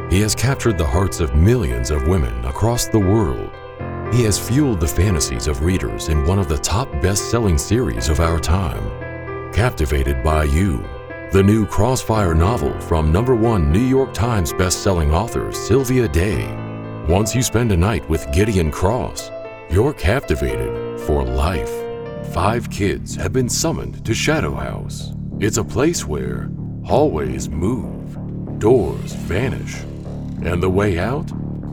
He has captured the hearts of millions of women across the world. He has fueled the fantasies of readers in one of the top best-selling series of our time, Captivated by You, the new Crossfire novel from #1 New York Times best-selling author Sylvia Day. Once you spend a night with Gideon Cross, you're captivated for life. 5 kids have been summoned to Shadow House. It's a place where hallways move, doors vanish, and the way out?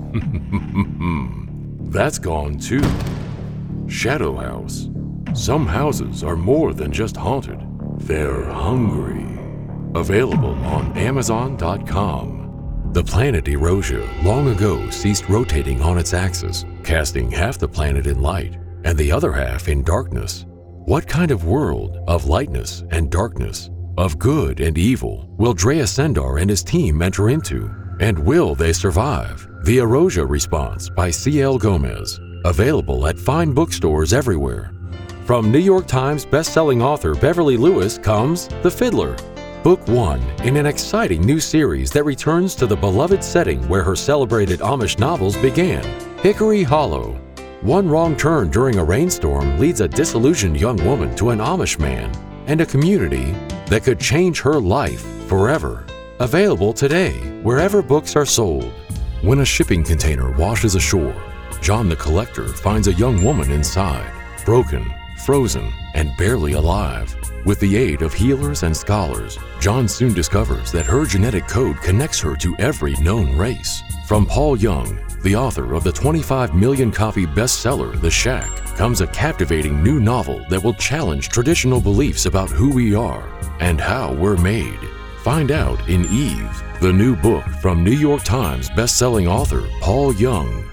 That's gone too. Shadow House. Some houses are more than just haunted. They're hungry. Available on Amazon.com. The planet Erosia long ago ceased rotating on its axis, casting half the planet in light and the other half in darkness. What kind of world of lightness and darkness, of good and evil, will Drea Sendar and his team enter into? And will they survive? The Erosia Response by C.L. Gomez. Available at fine bookstores everywhere. From New York Times best-selling author Beverly Lewis comes The Fiddler, Book 1 in an exciting new series that returns to the beloved setting where her celebrated Amish novels began, Hickory Hollow. One wrong turn during a rainstorm leads a disillusioned young woman to an Amish man and a community that could change her life forever. Available today wherever books are sold. When a shipping container washes ashore, John the Collector finds a young woman inside, broken, frozen, and barely alive. With the aid of healers and scholars, John soon discovers that her genetic code connects her to every known race. From Paul Young, the author of the 25 million copy bestseller The Shack, comes a captivating new novel that will challenge traditional beliefs about who we are and how we're made. Find out in Eve, the new book from New York Times best-selling author Paul Young.